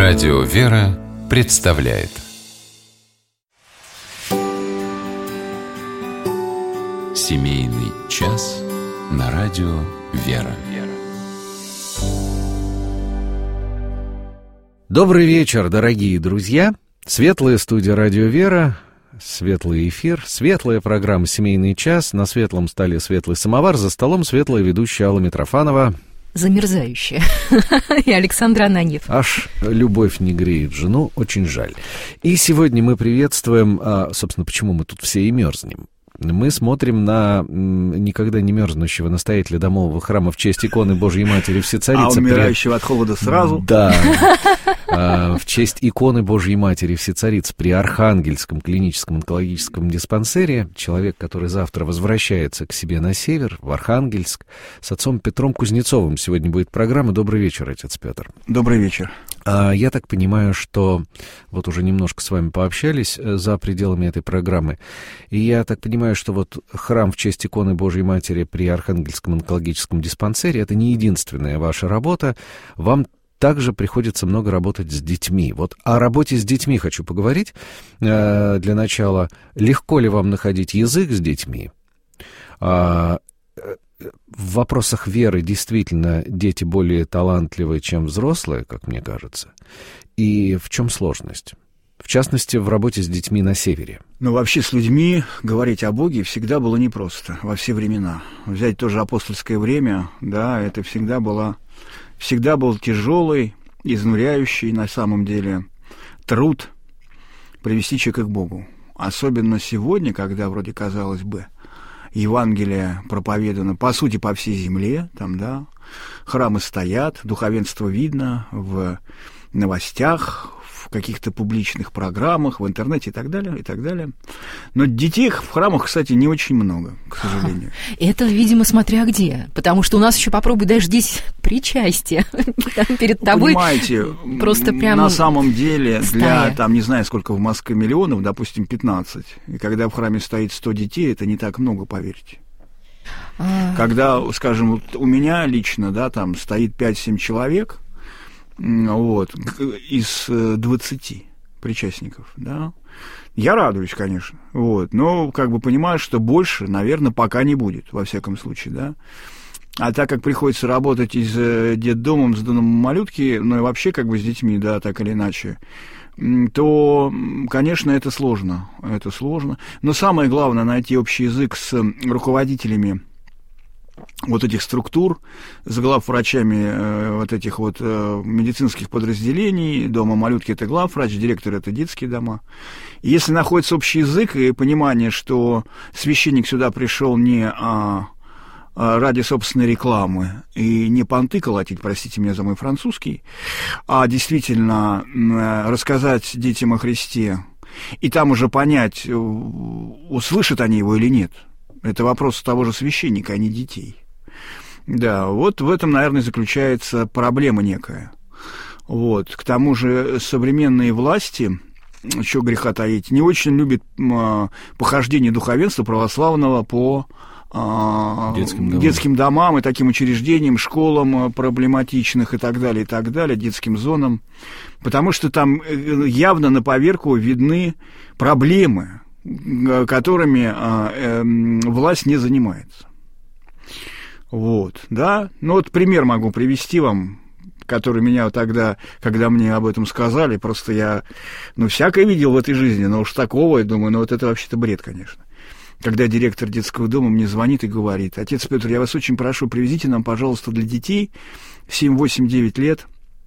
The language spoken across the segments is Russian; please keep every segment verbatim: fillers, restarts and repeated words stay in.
Радио «Вера» представляет Семейный час на радио «Вера». Добрый вечер, дорогие друзья. Светлая студия «Радио «Вера», светлый эфир, светлая программа «Семейный час». На светлом столе светлый самовар, за столом светлая ведущая Алла Митрофанова. Замерзающая. И Александр Ананьев. Аж любовь не греет жену, очень жаль. И сегодня мы приветствуем, а, собственно, почему мы тут все и мерзнем. Мы смотрим на м, никогда не мерзнущего настоятеля домового храма в честь иконы Божьей Матери Всецарицы. А умирающего при... от холода сразу? Да. В честь иконы Божьей Матери Всецарицы при Архангельском клиническом онкологическом диспансере. Человек, который завтра возвращается к себе на север, в Архангельск, с отцом Петром Кузнецовым. Сегодня будет программа. Добрый вечер, отец Петр. Добрый вечер. Я так понимаю, что вот уже немножко с вами пообщались за пределами этой программы, и я так понимаю, что вот храм в честь иконы Божьей Матери при Архангельском онкологическом диспансере — это не единственная ваша работа. Вам также приходится много работать с детьми. Вот о работе с детьми хочу поговорить. Для начала, легко ли вам находить язык с детьми? В вопросах веры действительно дети более талантливые, чем взрослые, как мне кажется. И в чем сложность? В частности, в работе с детьми на севере. Ну, вообще с людьми говорить о Боге всегда было непросто, во все времена. Взять тоже апостольское время, да, это всегда было, всегда был тяжелый, изнуряющий, на самом деле, труд привести человека к Богу. Особенно сегодня, когда, вроде, казалось бы, Евангелие проповедано, по сути, по всей земле, там, да, храмы стоят, духовенство видно в новостях, в каких-то публичных программах, в интернете и так далее, и так далее. Но детей в храмах, кстати, не очень много, к сожалению. Это, видимо, смотря где, потому что у нас еще попробуй даже здесь причастие перед тобой. Понимаете, просто прям на самом деле стая. Для, там, не знаю, сколько в Москве миллионов, допустим, пятнадцать, и когда в храме стоит сто детей, это не так много, поверьте. А... Когда, скажем, вот у меня лично, да, там стоит пять-семь человек, вот, из двадцати причастников, да, я радуюсь, конечно, вот, но как бы понимаю, что больше, наверное, пока не будет, во всяком случае, да, а так как приходится работать и с детдомом, с домом малютки, ну и вообще как бы с детьми, да, так или иначе, то, конечно, это сложно, это сложно, но самое главное — найти общий язык с руководителями вот этих структур, с главврачами э, вот этих вот э, медицинских подразделений. Дома малютки — это главврач, директор — это детские дома. И если находится общий язык и понимание, что священник сюда пришел не а, а ради собственной рекламы и не понты колотить, простите меня за мой французский, а действительно э, рассказать детям о Христе, и там уже понять, услышат они его или нет. Это вопрос того же священника, а не детей. Да, вот в этом, наверное, заключается проблема некая. Вот. К тому же современные власти, что греха таить, не очень любят а, похождение духовенства православного по а, детским, домам. детским домам и таким учреждениям, школам проблематичных и так далее, и так далее, детским зонам, потому что там явно на поверку видны проблемы, которыми а, э, власть не занимается. Вот, да. Ну, вот пример могу привести вам, который меня тогда, когда мне об этом сказали, просто я, ну, всякое видел в этой жизни, но уж такого, я думаю, ну, вот это вообще-то бред, конечно. Когда директор детского дома мне звонит и говорит: отец Петр, я вас очень прошу, привезите нам, пожалуйста, для детей семь, восемь, девять лет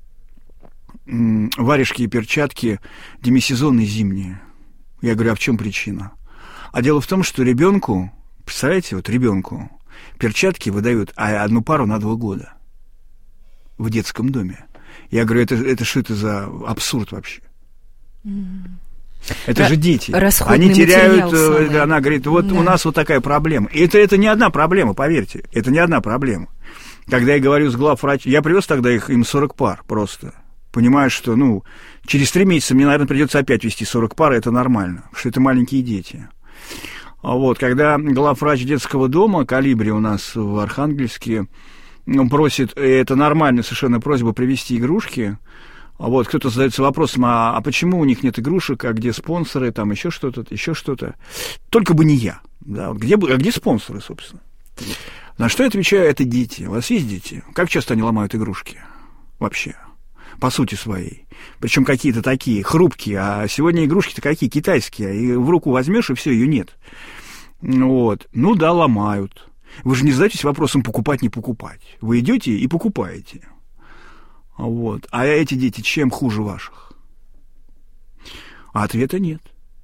варежки и перчатки демисезонные зимние. Я говорю, а в чем причина? А дело в том, что ребенку, представляете, вот ребенку перчатки выдают одну пару на два года в детском доме. Я говорю, это, это что это за абсурд вообще? Mm. Это Р- же дети. Они теряют, самый. Она говорит, вот да. У нас вот такая проблема. И это, это не одна проблема, поверьте, это не одна проблема. Когда я говорю с главврачом, я привез тогда их, им сорок пар просто. Понимаю, что, ну, через три месяца мне, наверное, придется опять вести сорок пар, это нормально, потому что это маленькие дети. Вот, когда главврач детского дома «Колибри» у нас в Архангельске просит, это нормальная совершенно просьба, привезти игрушки, Вот, кто-то задается вопросом, а, а почему у них нет игрушек, а где спонсоры, там еще что-то, еще что-то. Только бы не я. Да, вот где, а где спонсоры, собственно? На что я отвечаю, это дети. У вас есть дети? Как часто они ломают игрушки? Вообще. По сути своей. Причем какие-то такие хрупкие. А сегодня игрушки-то какие? Китайские. И в руку возьмешь, и все, ее нет. Вот. Ну да, ломают. Вы же не задаетесь вопросом покупать, не покупать. Вы идете и покупаете. Вот. А эти дети чем хуже ваших? А ответа нет.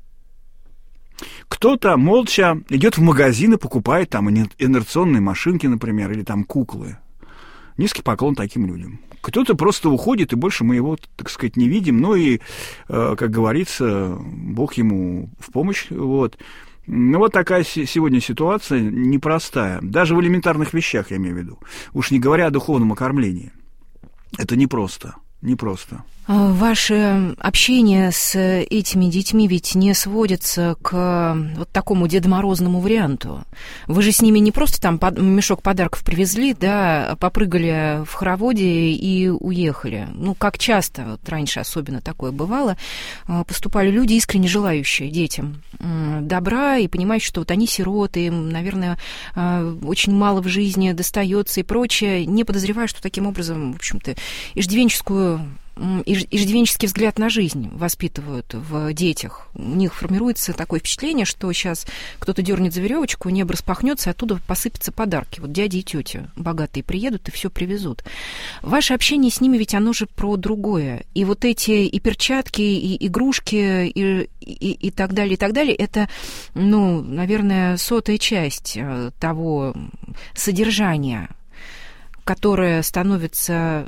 Кто-то молча идет в магазин и покупает там инерционные машинки, например, или там куклы. Низкий поклон таким людям. Кто-то просто уходит, и больше мы его, так сказать, не видим. Ну и, как говорится, Бог ему в помощь. Вот. Ну, вот такая сегодня ситуация непростая. Даже в элементарных вещах, я имею в виду. Уж не говоря о духовном окормлении. Это непросто, непросто. Ваше общение с этими детьми ведь не сводится к вот такому Деду Морозному варианту. Вы же с ними не просто там мешок подарков привезли, да, попрыгали в хороводе и уехали. Ну, как часто, вот раньше особенно такое бывало, поступали люди, искренне желающие детям добра и понимающие, что вот они сироты, им, наверное, очень мало в жизни достается и прочее, не подозревая, что таким образом, в общем-то, иждивенческую иждивенческий взгляд на жизнь воспитывают в детях. У них формируется такое впечатление, что сейчас кто-то дернет за веревочку, небо распахнется, и оттуда посыпятся подарки. Вот дяди и тети богатые приедут и все привезут. Ваше общение с ними ведь оно же про другое. И вот эти и перчатки, и игрушки, и, и, и так далее, и так далее, это, ну, наверное, сотая часть того содержания, которое становится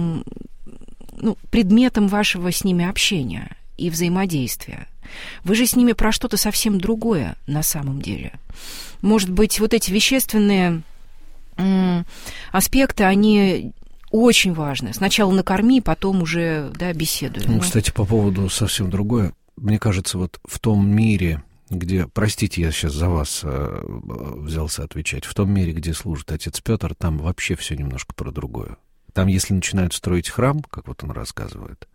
ну, предметом вашего с ними общения и взаимодействия. Вы же с ними про что-то совсем другое на самом деле. Может быть, вот эти вещественные м, аспекты, они очень важны. Сначала накорми, потом уже, да, беседуй. Ну, ну, кстати, по поводу совсем другое. Мне кажется, вот в том мире, где, простите, я сейчас за вас э, взялся отвечать, в том мире, где служит отец Петр, там вообще все немножко про другое. Там, если начинают строить храм, как вот он рассказывает,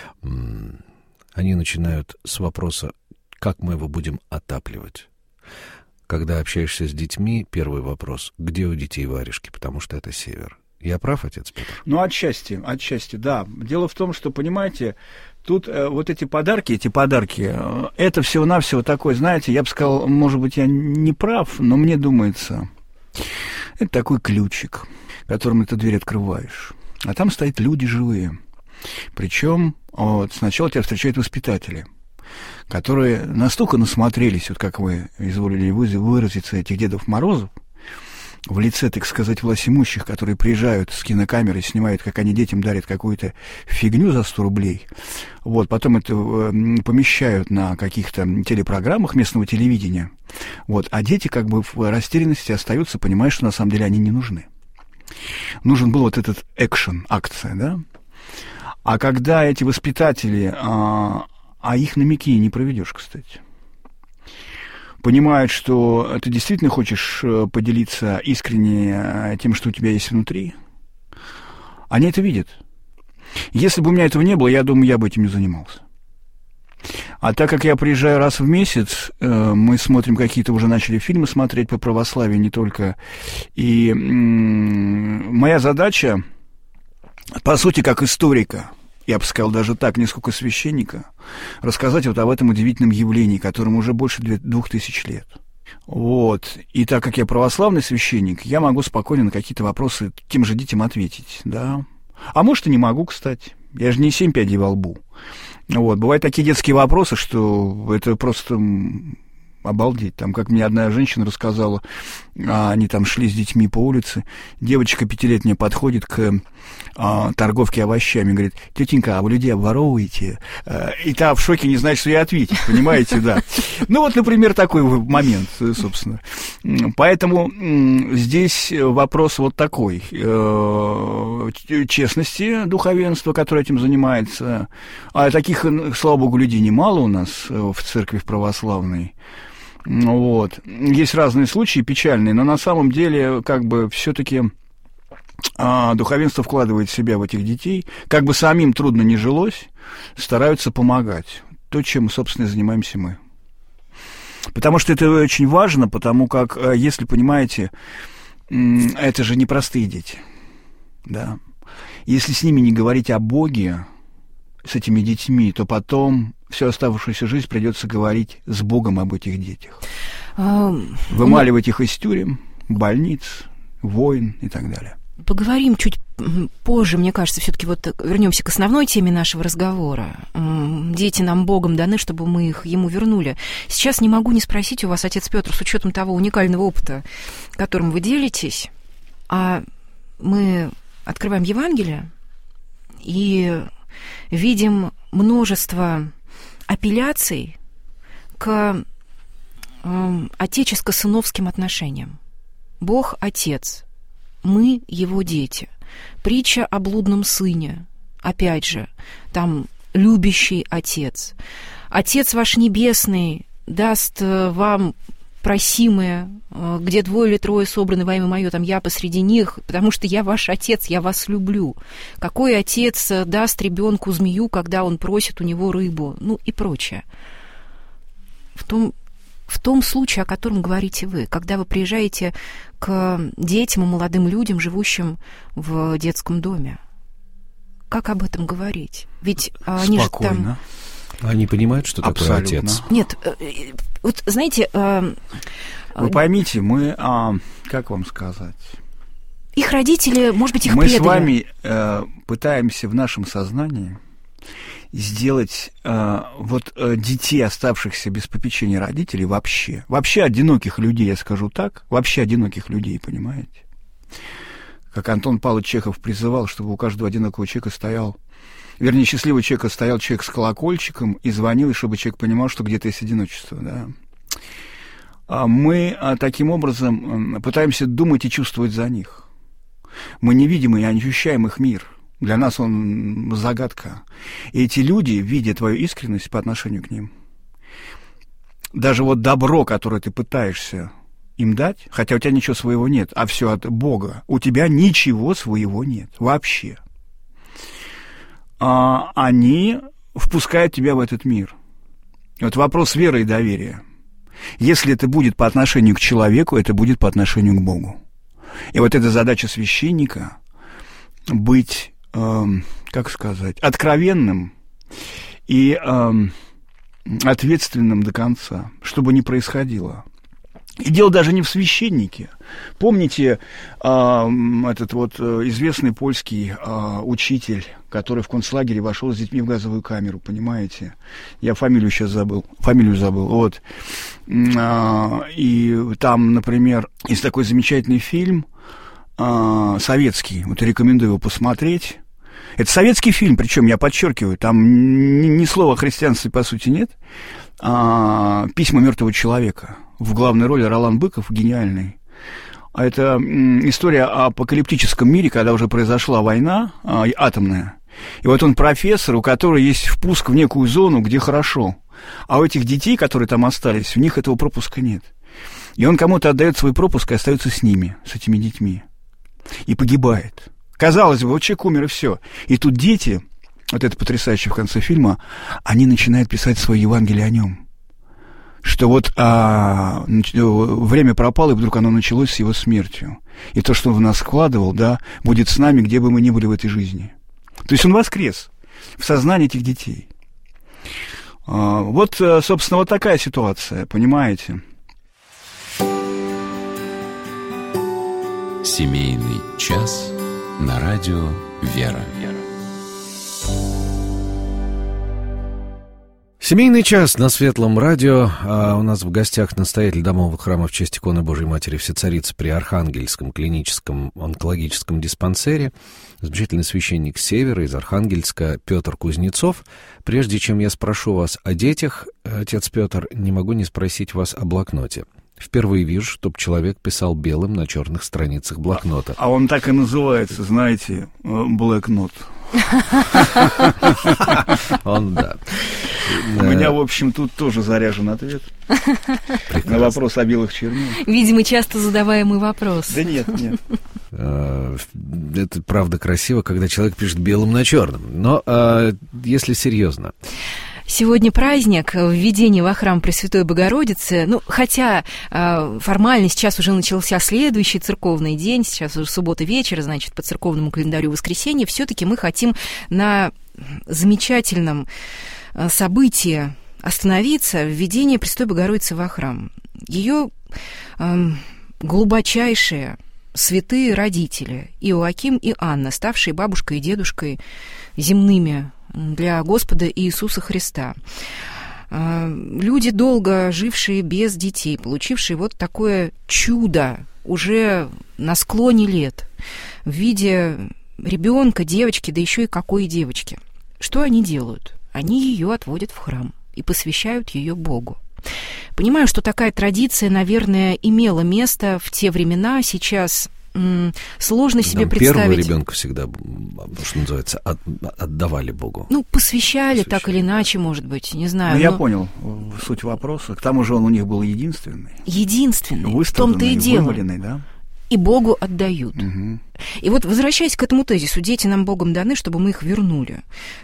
они начинают с вопроса, как мы его будем отапливать. Когда общаешься с детьми, первый вопрос, где у детей варежки, потому что это север. Я прав, отец Петр? Ну, отчасти, отчасти, да. Дело в том, что, понимаете, тут э, вот эти подарки, эти подарки, э, это всего-навсего такое, знаете, я бы сказал, может быть, я не прав, но мне думается, это такой ключик, которым эту дверь открываешь. А там стоят люди живые. Причем вот, сначала тебя встречают воспитатели, которые настолько насмотрелись, вот как вы изволили выразиться, этих Дедов Морозов, в лице, так сказать, властимущих, которые приезжают с кинокамерой, снимают, как они детям дарят какую-то фигню за сто рублей. Вот, потом это э, помещают на каких-то телепрограммах местного телевидения. Вот, а дети как бы в растерянности остаются, понимая, что на самом деле они не нужны. Нужен был вот этот экшен, акция, да? А когда эти воспитатели, а, а их на мяки не проведешь, кстати, понимают, что ты действительно хочешь поделиться искренне тем, что у тебя есть внутри, они это видят. Если бы у меня этого не было, я думаю, я бы этим не занимался. А так как я приезжаю раз в месяц, мы смотрим какие-то, уже начали фильмы смотреть по православию не только, и моя задача, по сути, как историка, я бы сказал даже так, не сколько священника, рассказать вот об этом удивительном явлении, которому уже больше двух тысяч лет. Вот. И так как я православный священник, я могу спокойно на какие-то вопросы тем же детям ответить, да. А может, и не могу, кстати. Я же не семь пядей во лбу. Вот. Бывают такие детские вопросы, что это просто обалдеть. Там, как мне одна женщина рассказала, они там шли с детьми по улице, девочка пятилетняя подходит к а, торговке овощами, говорит: тетенька, а вы людей обворовываете? И та в шоке, не знает, что ей ответить, понимаете, да. Ну вот, например, такой момент, собственно. Поэтому здесь вопрос вот такой. Честности духовенства, которое этим занимается. А таких, слава богу, людей немало у нас в церкви в православной. Вот. Есть разные случаи печальные, но на самом деле, как бы, все-таки а духовенство вкладывает себя в этих детей, как бы самим трудно не жилось, стараются помогать. То, чем, собственно, и занимаемся мы. Потому что это очень важно, потому как, если понимаете, это же непростые дети. Да. Если с ними не говорить о Боге, с этими детьми, то потом всю оставшуюся жизнь придется говорить с Богом об этих детях. Вымаливать их из тюрем, больниц, войн и так далее. Поговорим чуть позже, мне кажется, все-таки вот вернемся к основной теме нашего разговора. Дети нам Богом даны, чтобы мы их ему вернули. Сейчас не могу не спросить у вас, отец Петр, с учетом того уникального опыта, которым вы делитесь, а мы открываем Евангелие и видим множество апелляций к э, отеческо-сыновским отношениям. Бог – Отец. Мы его дети. Притча о блудном сыне. Опять же, там любящий отец. Отец ваш небесный даст вам просимое, где двое или трое собраны во имя мое, там я посреди них, потому что я ваш отец, я вас люблю. Какой отец даст ребенку змею, когда он просит у него рыбу? Ну и прочее. В том, в том случае, о котором говорите вы, когда вы приезжаете к детям и молодым людям, живущим в детском доме. Как об этом говорить? Ведь они Спокойно. же там... Они понимают, что такое Абсолютно. отец? Нет, вот знаете... Вы поймите, мы, а, как вам сказать... Их родители, может быть, их мы предали. Мы с вами э, пытаемся в нашем сознании сделать э, вот э, детей, оставшихся без попечения родителей, вообще, вообще одиноких людей, я скажу так, вообще одиноких людей, понимаете? Как Антон Павлович Чехов призывал, чтобы у каждого одинокого человека стоял, вернее, счастливого человека стоял человек с колокольчиком и звонил, и чтобы человек понимал, что где-то есть одиночество, да. А мы а, таким образом пытаемся думать и чувствовать за них. Мы не видим и не ощущаем их мир. Для нас он загадка. И эти люди, видя твою искренность по отношению к ним, даже вот добро, которое ты пытаешься им дать, хотя у тебя ничего своего нет, а все от Бога, у тебя ничего своего нет вообще. А, они впускают тебя в этот мир. Вот вопрос веры и доверия. Если это будет по отношению к человеку, это будет по отношению к Богу. И вот эта задача священника — быть, э, как сказать, откровенным и э, ответственным до конца, чтобы не происходило. И дело даже не в священнике. Помните э, этот вот известный польский э, учитель, который в концлагере вошел с детьми в газовую камеру, понимаете? Я фамилию сейчас забыл, фамилию забыл, вот. Э, и там, например, есть такой замечательный фильм э, советский, вот рекомендую его посмотреть. Это советский фильм, причем я подчеркиваю, там ни, ни слова о христианстве по сути нет. А, «Письма мертвого человека». В главной роли Ролан Быков, гениальный. Это м, история о апокалиптическом мире, когда уже произошла война а, атомная. И вот он профессор, у которого есть впуск в некую зону, где хорошо. А у этих детей, которые там остались, у них этого пропуска нет. И он кому-то отдает свой пропуск и остается с ними, с этими детьми. И погибает. Казалось бы, вот человек умер, и все. И тут дети, вот это потрясающе в конце фильма, они начинают писать свое Евангелие о нем. Что вот а, время пропало, и вдруг оно началось с его смертью. И то, что он в нас вкладывал, да, будет с нами, где бы мы ни были в этой жизни. То есть он воскрес в сознании этих детей. А, вот, собственно, вот такая ситуация, понимаете? Семейный час на радио «Вера». Семейный час на Светлом радио. А у нас в гостях настоятель домового храма в честь иконы Божией Матери Всецарицы при Архангельском клиническом онкологическом диспансере, замечательный священник с севера, из Архангельска, Петр Кузнецов. Прежде чем я спрошу вас о детях, отец Петр, не могу не спросить вас о блокноте. Впервые вижу, чтоб человек писал белым на черных страницах блокнота. А он так и называется, знаете, блэкнот. Он, да. У меня, в общем, тут тоже заряжен ответ на вопрос о белых чернилах. Видимо, часто задаваемый вопрос. Да нет, нет. Это правда красиво, когда человек пишет белым на черном. Но если серьезно... Сегодня праздник введения во храм Пресвятой Богородицы. Ну, хотя э, формально сейчас уже начался следующий церковный день, сейчас уже суббота вечер, значит, по церковному календарю воскресенье, все-таки мы хотим на замечательном э, событии остановиться, введение Пресвятой Богородицы во храм. Ее э, глубочайшие святые родители Иоаким и Анна, ставшие бабушкой и дедушкой земными для Господа Иисуса Христа. Люди, долго жившие без детей, получившие вот такое чудо уже на склоне лет в виде ребенка, девочки, да еще и какой девочки. Что они делают? Они ее отводят в храм и посвящают ее Богу. Понимаю, что такая традиция, наверное, имела место в те времена, сейчас... Сложно себе Там представить. Первого ребенка всегда, что называется, от, отдавали Богу. Ну, посвящали, посвящали так или иначе, может быть, не знаю. Ну, но... я понял суть вопроса. К тому же он у них был единственный. Единственный, в том-то и дело. Да? И Богу отдают. Угу. И вот, возвращаясь к этому тезису, дети нам Богом даны, чтобы мы их вернули.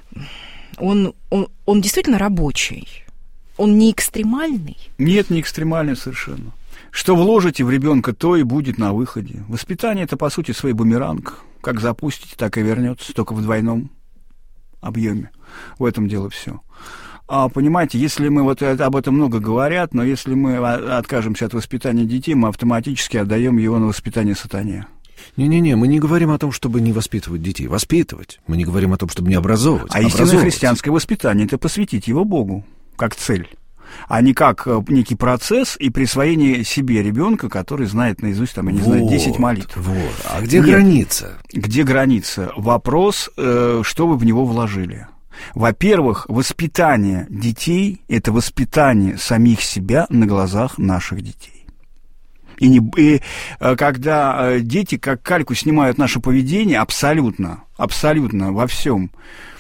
Он, он, он действительно рабочий? Он не экстремальный? Нет, не экстремальный совершенно. Что вложите в ребенка, то и будет на выходе. Воспитание – это, по сути, свой бумеранг. Как запустите, так и вернется, только в двойном объеме. В этом дело все. А понимаете, если мы, вот об этом много говорят, но если мы откажемся от воспитания детей, мы автоматически отдаем его на воспитание сатане. Не-не-не, мы не говорим о том, чтобы не воспитывать детей. Воспитывать. Мы не говорим о том, чтобы не образовывать. А истинное христианское воспитание – это посвятить его Богу, как цель, а не как некий процесс и присвоение себе ребенка, который знает наизусть, там, я не вот, знаю, десять молитв. Вот. А где Нет, граница? Где граница? Вопрос, э, что вы в него вложили. Во-первых, воспитание детей – это воспитание самих себя на глазах наших детей. И, не, и когда дети как кальку снимают наше поведение абсолютно, абсолютно во всем.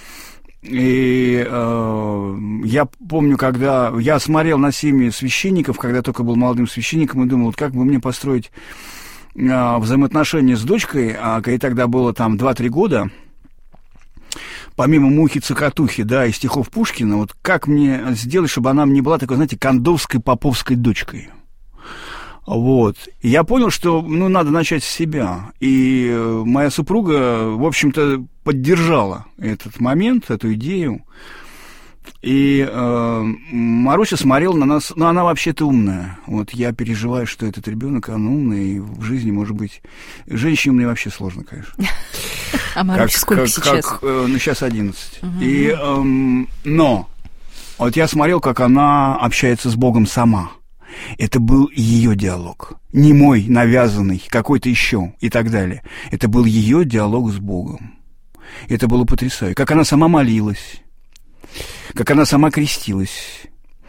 И э, я помню, когда я смотрел на семьи священников, когда только был молодым священником, и думал, вот как бы мне построить э, взаимоотношения с дочкой, а ей тогда было там два-три года, помимо мухи-цокотухи, да, и стихов Пушкина, вот как мне сделать, чтобы она не была такой, знаете, кондовской поповской дочкой. Вот. И я понял, что, ну, надо начать с себя. И моя супруга, в общем-то, поддержала этот момент, эту идею. И э, Маруся смотрела на нас, ну, она вообще-то умная. Вот я переживаю, что этот ребенок, он умный, и в жизни, может быть, женщине умной вообще сложно, конечно. А Маруся сколько сейчас? Ну, сейчас одиннадцать. И, но, вот я смотрел, как она общается с Богом сама. Это был ее диалог, не мой навязанный, какой-то еще и так далее. Это был ее диалог с Богом. Это было потрясающе. Как она сама молилась, как она сама крестилась,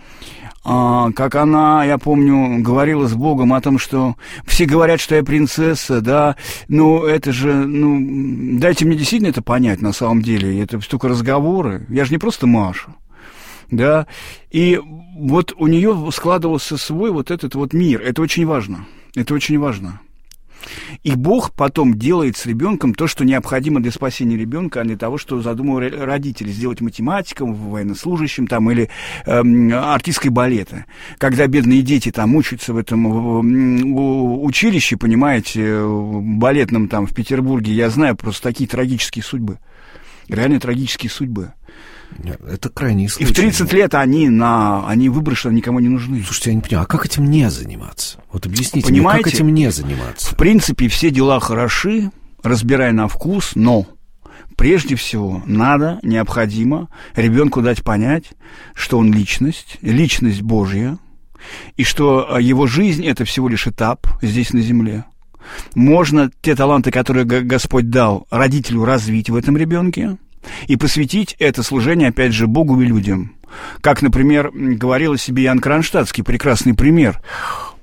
а, как она, я помню, говорила с Богом о том, что все говорят, что я принцесса, да, ну это же, ну, дайте мне действительно это понять на самом деле, это столько разговоры, я же не просто Маша. Да, и вот у нее складывался свой вот этот вот мир. Это очень важно. Это очень важно. И Бог потом делает с ребенком то, что необходимо для спасения ребенка, а не того, что задумал родители, сделать математиком, военнослужащим там, или э, артисткой балета. Когда бедные дети там учатся в этом училище, понимаете, балетном там в Петербурге, я знаю просто такие трагические судьбы. Реально трагические судьбы. Это крайний случай. И в тридцать лет они, на, они выброшены, никому не нужны. Слушайте, я не понимаю, а как этим не заниматься? Вот объясните Понимаете, мне, как этим не заниматься? В принципе, все дела хороши, разбирая на вкус, но прежде всего надо, необходимо ребенку дать понять, что он личность, личность Божья, и что его жизнь – это всего лишь этап здесь на земле. Можно те таланты, которые Господь дал родителю, развить в этом ребенке, и посвятить это служение, опять же, Богу и людям. Как, например, говорил о себе Иоанн Кронштадтский, прекрасный пример.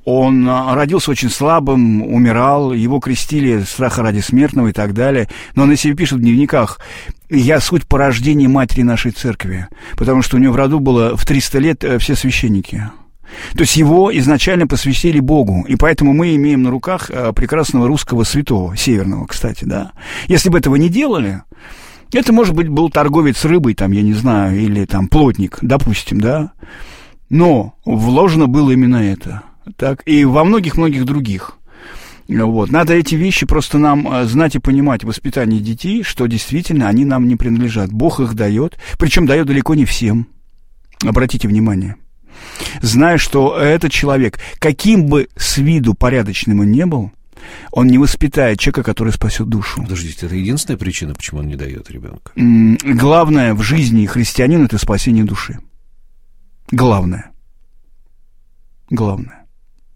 Он родился очень слабым, умирал, его крестили страха ради смертного и так далее. Но он о себе пишет в дневниках: «Я суть порождения матери нашей церкви», потому что у него в роду было в триста лет все священники. То есть его изначально посвятили Богу, и поэтому мы имеем на руках прекрасного русского святого, северного, кстати, да. Если бы этого не делали, это, может быть, был торговец рыбой, там, я не знаю, или там плотник, допустим, да. Но вложено было именно это. Так, и во многих-многих других. Вот. Надо эти вещи просто нам знать и понимать в воспитании детей, что действительно они нам не принадлежат. Бог их дает, причем дает далеко не всем. Обратите внимание. Зная, что этот человек, каким бы с виду порядочным он не был, он не воспитает человека, который спасет душу. Подождите, это единственная причина, почему он не дает ребенка? Главное в жизни христианина — это спасение души. Главное. Главное.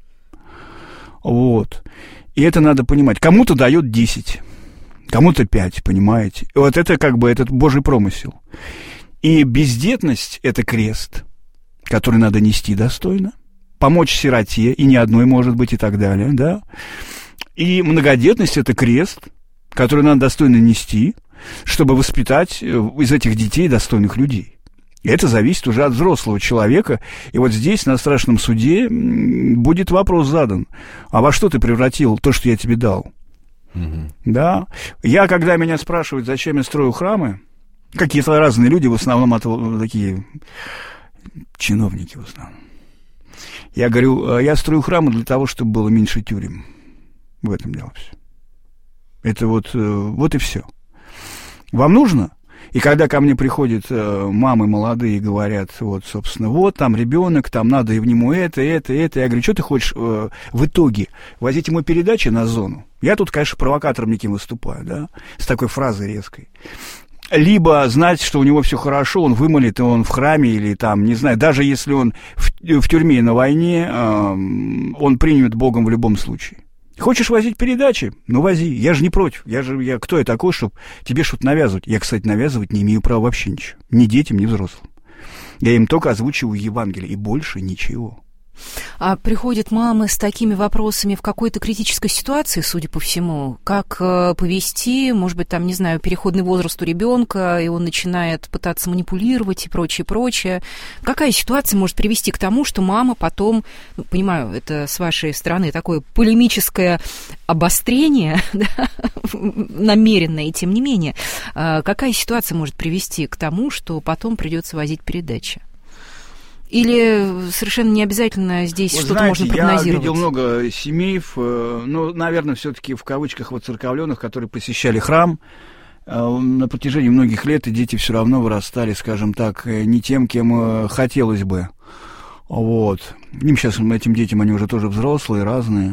Вот. И это надо понимать. Кому-то дает десять, кому-то пять, понимаете? И вот это как бы этот Божий промысел. И бездетность — это крест, который надо нести достойно. Помочь сироте, и ни одной, может быть, и так далее, да? И многодетность — это крест, который надо достойно нести, чтобы воспитать из этих детей достойных людей. И это зависит уже от взрослого человека. И вот здесь, на страшном суде, будет вопрос задан: а во что ты превратил то, что я тебе дал? Mm-hmm. Да. Я, когда меня спрашивают, зачем я строю храмы, какие-то разные люди, в основном от, такие чиновники в основном, я говорю, я строю храмы для того, чтобы было меньше тюрем. В этом дело все. Это вот, вот и все. Вам нужно? И когда ко мне приходят э, мамы молодые и говорят, вот, собственно, вот, там ребенок, там надо и в нему это, это, это. Я говорю, что ты хочешь э, в итоге? Возить ему передачи на зону? Я тут, конечно, провокатором неким выступаю, да, с такой фразой резкой. Либо знать, что у него все хорошо, он вымолит, и он в храме, или там, не знаю, даже если он в, в тюрьме и на войне, э, он принят Богом в любом случае. Хочешь возить передачи? Ну, вози. Я же не против. Я же, я, кто я такой, чтобы тебе что-то навязывать? Я, кстати, навязывать не имею права вообще ничего. Ни детям, ни взрослым. Я им только озвучиваю Евангелие, и больше ничего. А приходят мамы с такими вопросами в какой-то критической ситуации, судя по всему, как э, повести, может быть, там, не знаю, переходный возраст у ребенка, и он начинает пытаться манипулировать и прочее, прочее. Какая ситуация может привести к тому, что мама потом, ну, понимаю, это с вашей стороны такое полемическое обострение, да, намеренное, и тем не менее, э, какая ситуация может привести к тому, что потом придется возить передачи? Или совершенно не обязательно здесь вот что-то знаете, можно прогнозировать? Я видел много семей, ну, наверное, все-таки в кавычках воцерковленных, которые посещали храм на протяжении многих лет, и дети все равно вырастали, скажем так, не тем, кем хотелось бы. Вот. Им сейчас, этим детям, они уже тоже взрослые, разные.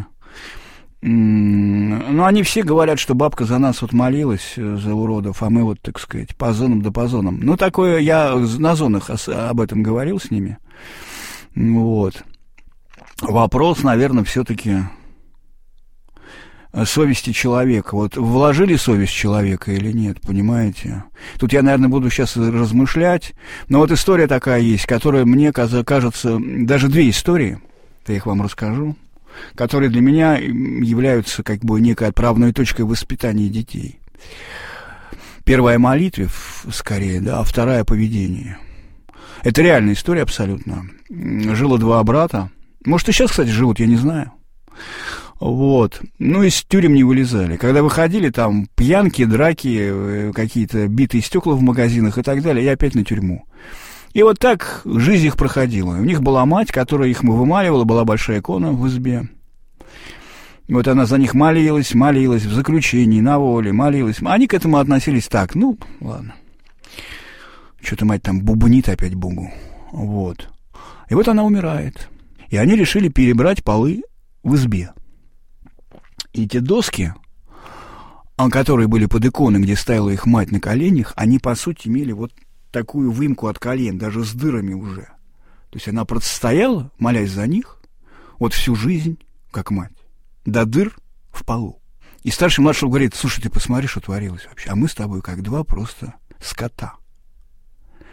Но они все говорят, что бабка за нас вот молилась, за уродов, а мы вот, так сказать, по зонам да по зонам. Ну, такое, я на зонах об этом говорил с ними. Вот. Вопрос, наверное, все-таки совести человека. Вот вложили совесть человека или нет, понимаете? Тут я, наверное, буду сейчас размышлять. Но вот история такая есть, которая мне кажется, даже две истории, я их вам расскажу, которые для меня являются как бы некой отправной точкой воспитания детей. Первая — о молитве, скорее, да, а вторая — о поведении. Это реальная история абсолютно. Жило два брата. Может, и сейчас, кстати, живут, я не знаю. Вот. Ну, из тюрем не вылезали. Когда выходили, там пьянки, драки, какие-то битые стекла в магазинах и так далее, и опять на тюрьму. И вот так жизнь их проходила. У них была мать, которая их вымаливала, была большая икона в избе. Вот она за них молилась, молилась в заключении, на воле, молилась. Они к этому относились так, ну, ладно. Что-то мать там бубнит опять Богу. Вот. И вот она умирает. И они решили перебрать полы в избе. И те доски, которые были под иконой, где стояла их мать на коленях, они, по сути, имели вот такую выемку от колен, даже с дырами уже. То есть она простояла, молясь за них, вот всю жизнь, как мать, до дыр в полу. И старший младший говорит: слушай, ты посмотри, что творилось вообще. А мы с тобой как два просто скота.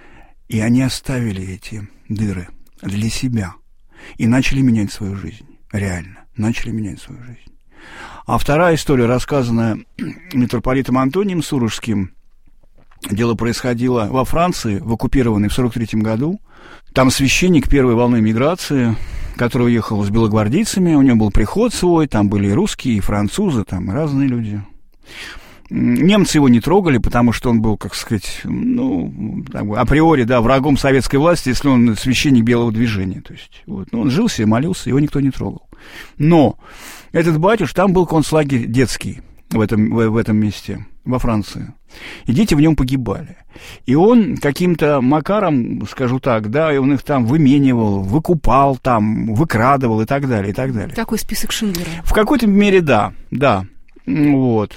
И они оставили эти дыры для себя и начали менять свою жизнь. реально, начали менять свою жизнь. А вторая история, рассказанная митрополитом Антонием Сурожским, дело происходило во Франции, в оккупированной в сорок третьем году. Там священник первой волны миграции, который уехал с белогвардейцами, у него был приход свой, там были и русские, и французы, там и разные люди. Немцы его не трогали, потому что он был, как сказать, ну, априори, да, врагом советской власти, если он священник белого движения. То есть, вот, ну, он жил себе, молился, его никто не трогал. Но этот батюш, там был концлагерь детский в этом, в, в этом месте, во Франции. И дети в нем погибали. И он каким-то макаром, скажу так, да, и он их там выменивал, выкупал там, выкрадывал и так далее, и так далее. Такой список Шиндлера. В какой-то мере, да, да, вот.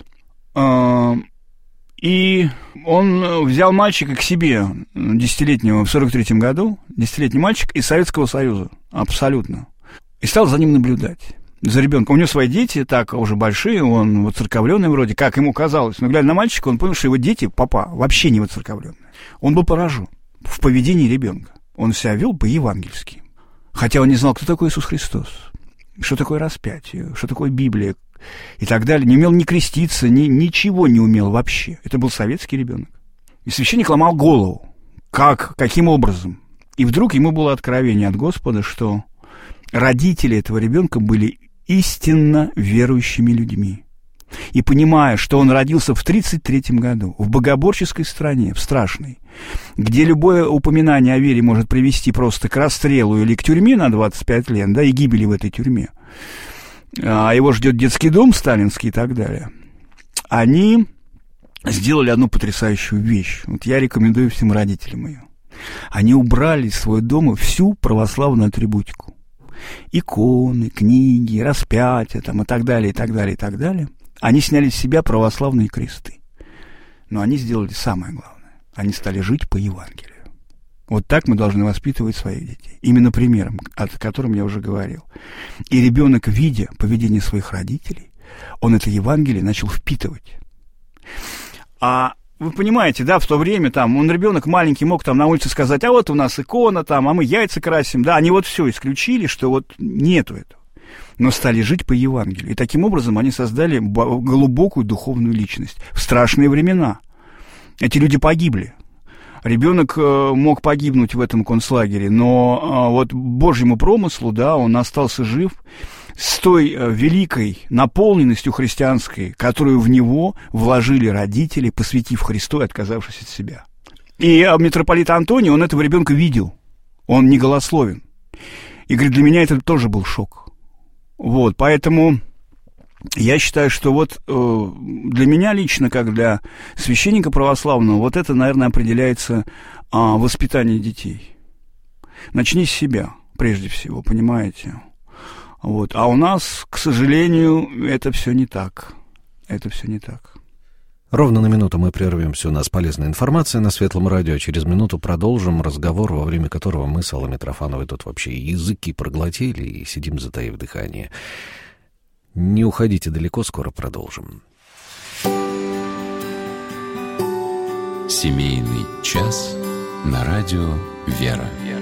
И он взял мальчика к себе, десятилетнего, в сорок третьем году, десятилетний мальчик из Советского Союза, абсолютно, и стал за ним наблюдать, за ребенком. У него свои дети, так, уже большие, он воцерковленный вроде, как ему казалось, но глядя на мальчика, он понял, что его дети, папа, вообще не воцерковленные. Он был поражен в поведении ребенка. Он себя вел по-евангельски, хотя он не знал, кто такой Иисус Христос, что такое распятие, что такое Библия, и так далее, не умел ни креститься, ни, ничего не умел вообще. Это был советский ребенок. И священник ломал голову. Как, каким образом? И вдруг ему было откровение от Господа, что родители этого ребенка были истинно верующими людьми. И понимая, что он родился в тридцать третьем году, в богоборческой стране, в страшной, где любое упоминание о вере может привести просто к расстрелу или к тюрьме на двадцать пять лет, да, и гибели в этой тюрьме, а его ждет детский дом сталинский и так далее, они сделали одну потрясающую вещь. Вот я рекомендую всем родителям ее. Они убрали из своего дома всю православную атрибутику. Иконы, книги, распятия там, и так далее, и так далее, и так далее. Они сняли с себя православные кресты. Но они сделали самое главное. Они стали жить по Евангелию. Вот так мы должны воспитывать своих детей. Именно примером, о котором я уже говорил. И ребенок, видя поведение своих родителей, он это Евангелие начал впитывать. А вы понимаете, да, в то время там, он, ребенок маленький, мог там на улице сказать, а вот у нас икона там, а мы яйца красим, да, они вот все исключили, что вот нету этого. Но стали жить по Евангелию. И таким образом они создали глубокую духовную личность. В страшные времена эти люди погибли. Ребенок мог погибнуть в этом концлагере, но вот Божьему промыслу, да, он остался жив с той великой наполненностью христианской, которую в него вложили родители, посвятив Христу и отказавшись от себя. И митрополит Антоний, он этого ребенка видел, он не голословен. И говорит, для меня это тоже был шок. Вот, поэтому я считаю, что вот э, для меня лично, как для священника православного, вот это, наверное, определяется э, воспитание детей. Начни с себя, прежде всего, понимаете? Вот. А у нас, к сожалению, это все не так. Это все не так. Ровно на минуту мы прервемся. У нас полезная информация на Светлом радио. Через минуту продолжим разговор, во время которого мы с Аллой Митрофановой тут вообще языки проглотили и сидим, затаив дыхание. Не уходите далеко, скоро продолжим. Семейный час на радио «Вера».